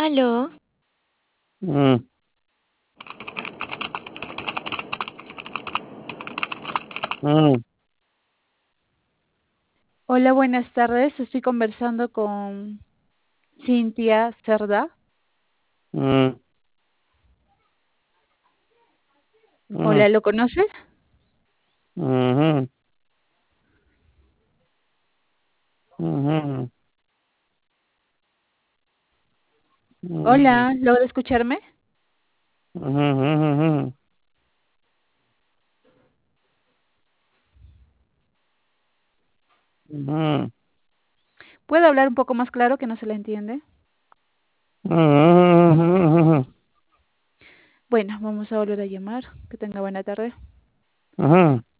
Aló, Mm, mm, Hola, buenas tardes. Estoy conversando con Cintia Cerda. mm, mm, Hola, ¿lo conoces? ujú, ujú, ujú, Hola, ¿logra escucharme? ujú, ujú, ujú, ¿Puedo hablar un poco más claro que no se le entiende? ujú, Bueno, vamos a volver a llamar. Que tenga buena tarde. ujú.